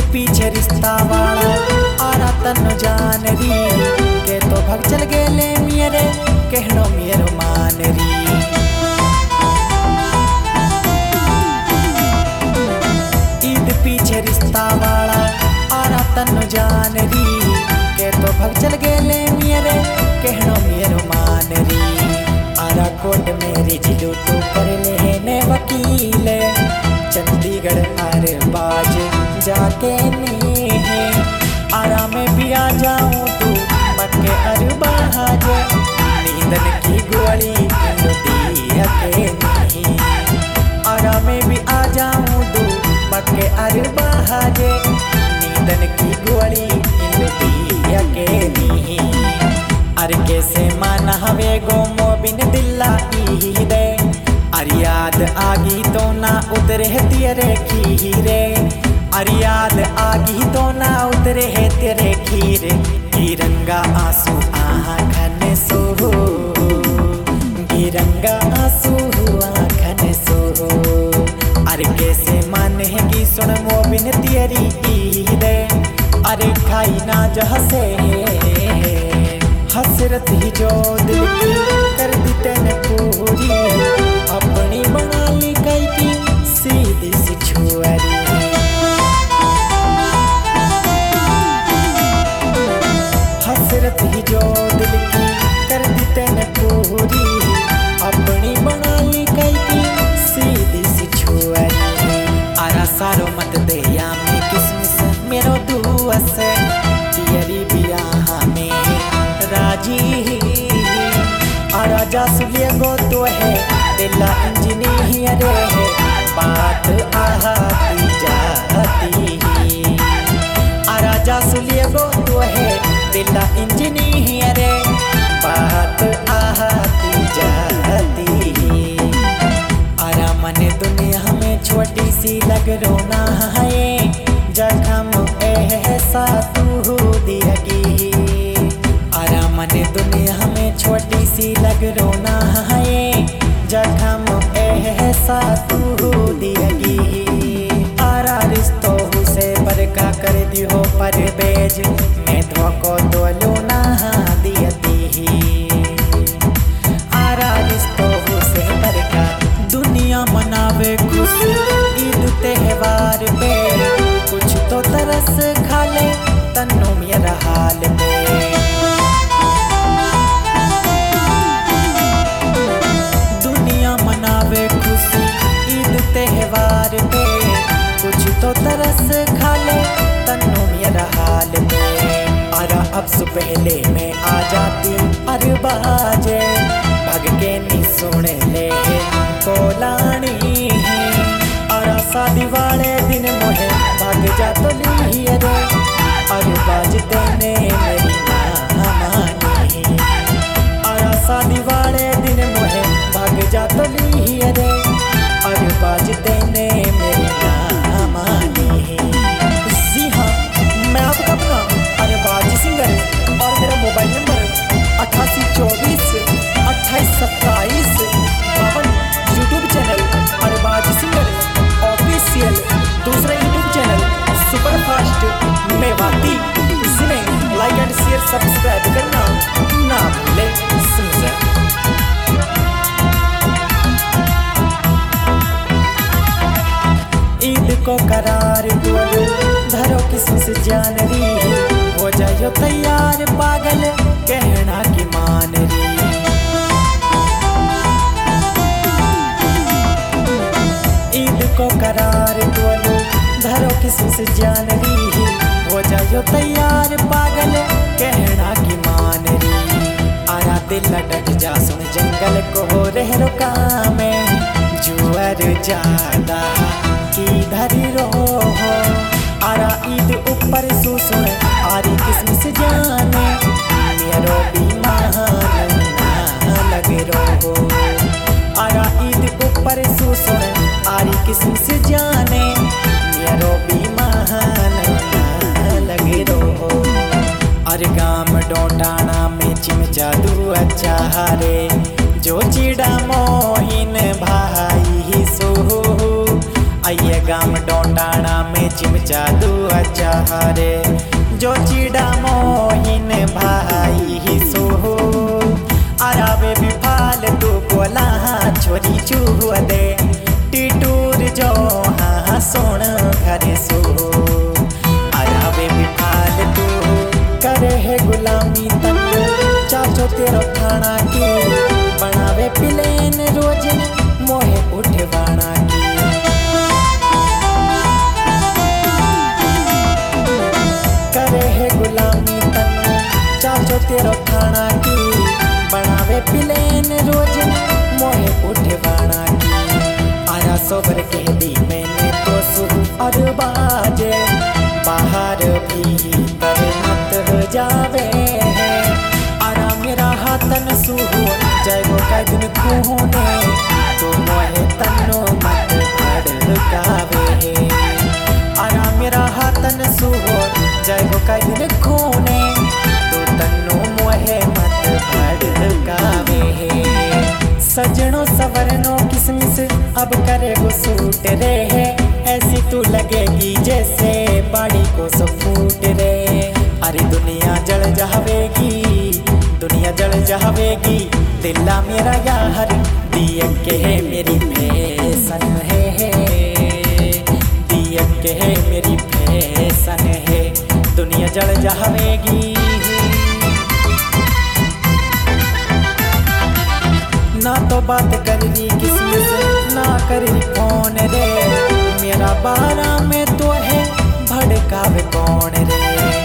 पीछे रिश्ता वाला आरा तन जान री के तो भग चल गेले मेरे कहनो मेरो मान री। ईद पीछे रिश्ता वाला आरा तन जान री के तो भग चल गेले मेरे कहनो मेरो मान री। आरा कोट मेरी जिलो तो कर लेने वकील चंडीगढ़ अरे बाज जाके नहीं आरा में भी आ जाऊं तू मक्के अरबाज नींदन की गोली के नहीं आरा में भी आ जाऊं तू मक्के अरबाज नींदन की गोली के नहीं। अरे कैसे माना हवे गोमो बिन दिल्ला दे अरे याद आगी तो ना उतरे तेरे खीरे अरे याद आगी तो ना उतरे तेरे खीरे गिरंगा आंसू आँखन सो गिरंगा आंसू आँखन सो। अरे कैसे मन है कि सुन मोबिन तेरी ईदे अरे खाई ना जहसे हसरत ही जो दिल की कर दी तेने पूरी अपनी बना ली कई की सीधी सी छुआरी। हसरत ही जो दिल की कर दी तेने पूरी अपनी बना ली कई की सीधी सी छुआरी। आरा सारो मत दे या में किसमिस मेरो दुआ से तेरी बियाह में राजी आरा जासुलिया गो तो है दिला इंजीनियर है बात आती जाती आरा जासुलिया गो तो है दिला इंजीनियर है बात आती जाती। आरा मन दुनिया में छोटी सी लग रोना है जखम ऐसा तू दियगी आरा मन दुनिया में छोटी सी लग रोना है जखम ऐसा तू दियगी। आरा रिश्तों से बरका कर दी हो पर बेज मैं धोको तो लूना दियती आरा रिश्तों से बरका दुनिया मनावे खुश ईद त्योहार पे कुछ तो तरस खा ले तन्नो मेरा हाल पे। दुनिया मनावे खुशी ईद त्योहार पे कुछ तो तरस खा ले तन्नो मेरा हाल पे। आरा अब से पहले मैं आ जाती अरे बाजे भग के नी सुन ले कोलानी आरा शादी वाले दिन मोहे भाग जा तो ली रे अरे बाज देने मेरी ना मानी आरा शादी वाले दिन मोहे भाग जा तो ली रे अरे बाज देने मेरी ना मानी। जी हाँ मैं आपका अपना अरे बाज सिंगर और मेरा मोबाइल नंबर 8824 2827 52 यूट्यूब चैनल अरे बाज सिंगर ऑफिशियल दूसरा YouTube channel super fast Mewati जिन्हें लाइक एंड शेयर सब्सक्राइब करना ना भूले। ईद को करार बोलो धरो किसमिस जान री हो जाओ तैयार पागल कहना की मान री। ईद को करार बोलो धरो किसमिस जान री हो जाओ तैयार पागल कहना की मान री। आरा दिल डट जा सुन जंगल को हो रह रुका में जुअर ज्यादा किधर रो आरा ईद ऊपर सुन आरी किसमिस जाने मेरो बीमान ना लगे रो आरा ईद ऊपर सुन आरी किसमिस जाने मेरो बीमान ना लगे रो। अरे गाम डोटाना में चिम जादू अच्छा रे जो चिड़ा मोहिन भाई सो आइए गाम डोटाना में चिमचा दू अचारे जो चिड़ा मोहिन भाई ही सो आरावे भी फालतू बोला छोरी चूह दे टिटूर जो हाँ सोन घर सो आरावे भी फालतू करे है गुलामी तन चाचो तेरो खाना की बनावे प्लेन रोज मोहे उठवाना की करे है गुलामी तन चाचो तेरो खाना की बनावे प्लेन रोज मोहे उठवाना की आया सोबर के दी मैंने तो सुह और बाजे बाहर भीतर मत जावे आरा मेरा हाथन सुहो जाएगो का दिन खूने तो मोहे तन्नो मत भड़कावे आरा मेरा हाथन सुहो जाएगो का दिन खूने तो तन्नो मोहे मत भड़कावे सजनो सवरनो किसमिस अब करे गो सूट रे है ऐसी तू लगेगी जैसे बाड़ी को सब फूट रे अरे दुनिया जल जावेगी दिल्ला मेरा यार दिया के है मेरी फैशन है दिया के है मेरी फैशन है दुनिया जल जावेगी ना तो बात करी किसमिस ना करी कौन रे मेरा बारा में तो है भड़कावे कौन रे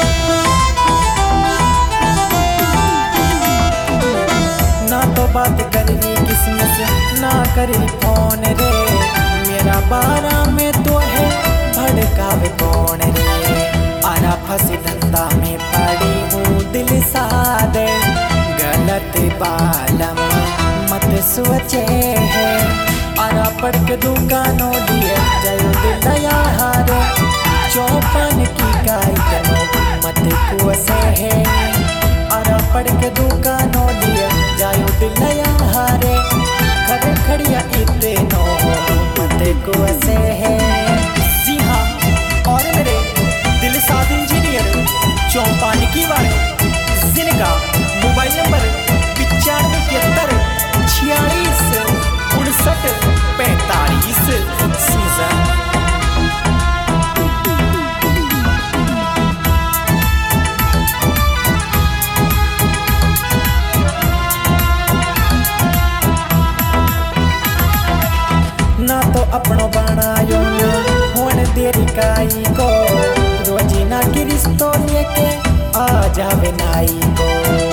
ना तो बात करी किसमिस ना करी कौन रे मेरा बारा में तो है भड़कावे कौन रे आरा फंसी धंधा में पड़ी हूँ दिल सादे गलत बालम मत सोचे है आरा पढ़ के दुकानों लिए जायो दिल यार चौपन की गाय कनो मत कुसे है आरा पढ़ के दुकानों लिए जायो दिल यार खड़े खड़िया इतनो मत कुसे है जी हाँ और मेरे दिल साथ इंजीनियर चौपान की वाले जिनका मोबाइल नंबर 95 46 59 45 सीजन ना तो अपनो बनायो होन देरी काई को रोजीना की रिश्तों लेके आ जावे नाई को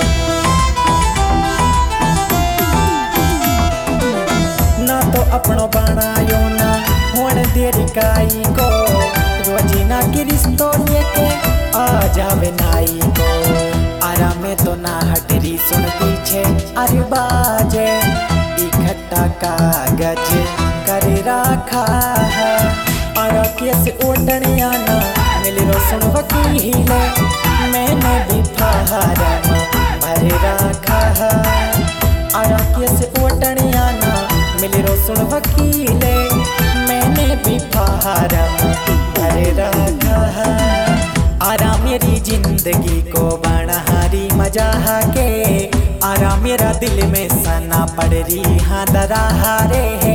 ना तो अपनो बनायो ना होन देरी काई को रोजीना की रिश्तों लेके आ जावे नाई को आरा में तो ना हटरी सुन पीछे अरे बाजे इकट्ठा कागज कर रखा है आरा कैसे ओटने आना मिले रो सुन वकील मैंने भी फारम भर रखा है आरा कैसे ओटने आना मिले रो सुन वकील मैंने भी फारम भर रखा है आरा मेरी जिंदगी को बनहारी मजा के आरा मेरा दिल में सना पड़ रही हाँ दराहारे है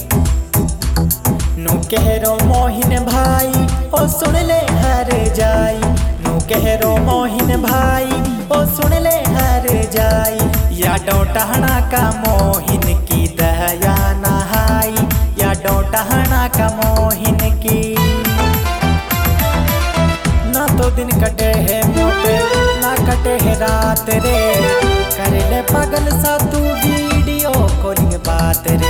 नु कह रो मोहिन भाई ओ सुन ले हर जाई नु कह रो मोहिन भाई ओ सुन ले हर जाई या डोटहना का मोहिन की दया नहाई या डोटहना का मोहिन की ना तो दिन कटे है मोटे ना कटे है रात रे कर ले पागल सा तू वीडियो कॉलिंग बात रे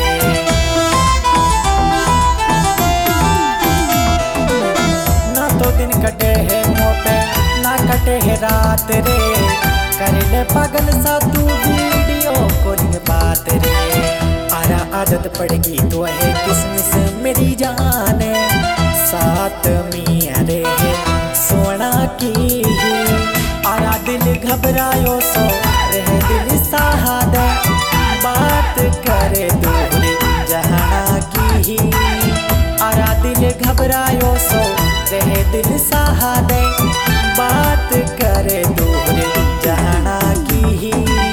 ना तो दिन कटे है मोटे ना कटे है रात रे कर ले पागल सा तू वीडियो कॉलिंग बात रे आरा आदत पड़ेगी तो है किसमिस मेरी जाने साथ मिया रे सोना की आरा दिल घबरायो सो रह दिल साहद बात करे दूर जहाना की आरा दिल घबरायो सो रह दिल सहारे बात करे दूर जहाना की।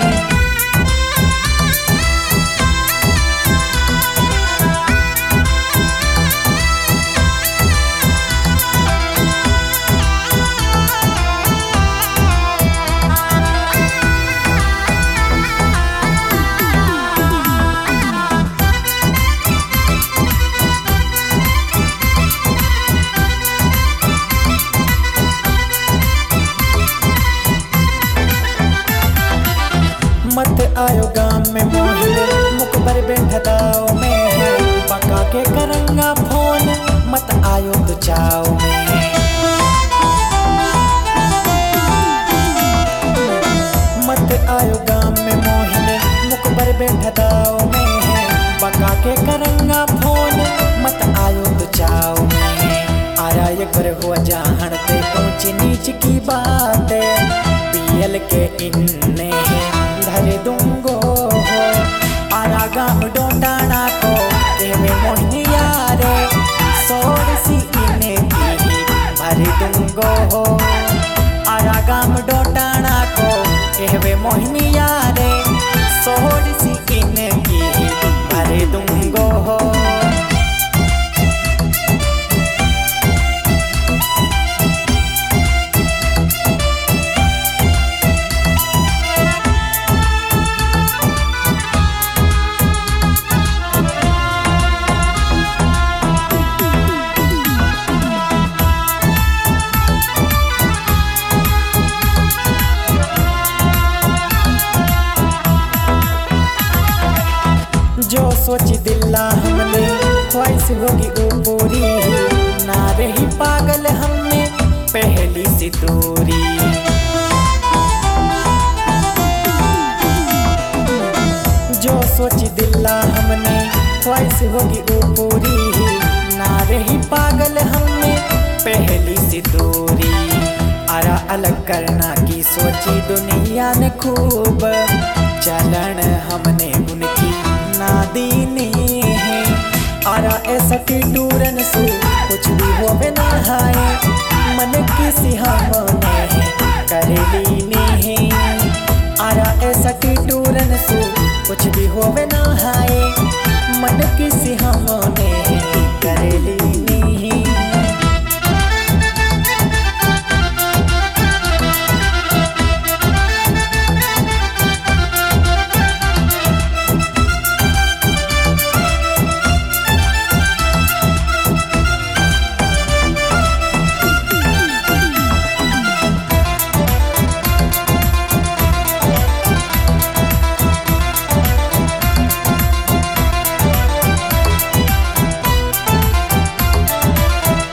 मत आयो गाम में मोहिल मुकबर बैठदाओ में है पका के करंगा फोन मत आयो तो चाओ में। मत आयो गाम में मोहिल मुकबर बैठदाओ में है पका के करंगा फोन मत आयो तो चाओ में। आरा एक बार हुआ जानते ऊंच नीच की बातें पियल के इन्ने धर दूंगो हो। आरा गाम डोटाना को कहवे मोहिनी यारे सोर सी इने की भर दूंगो हो। आरा गाम डोटाना को कहवे मोहिनी यारे सोर सी इने की भर दूंगो हो। जो सोची दिल्ला हमने ख्वाहिश होगी वो पूरी ना रही पागल हमने पहली सी दूरी। जो सोची दिल्ला हमने ख्वाहिश होगी वो पूरी ना रही पागल हमने पहली सी दूरी। आरा अलग करना की सोची दुनिया ने खूब चलन हमने उनकी नादीनी है। आरा ऐसा की टूरन सु कुछ भी होवे ना हाय मन किसी हमने कर लीनी है। आरा ऐसा की टूरन सु कुछ भी होवे ना हाय मन किसी हमने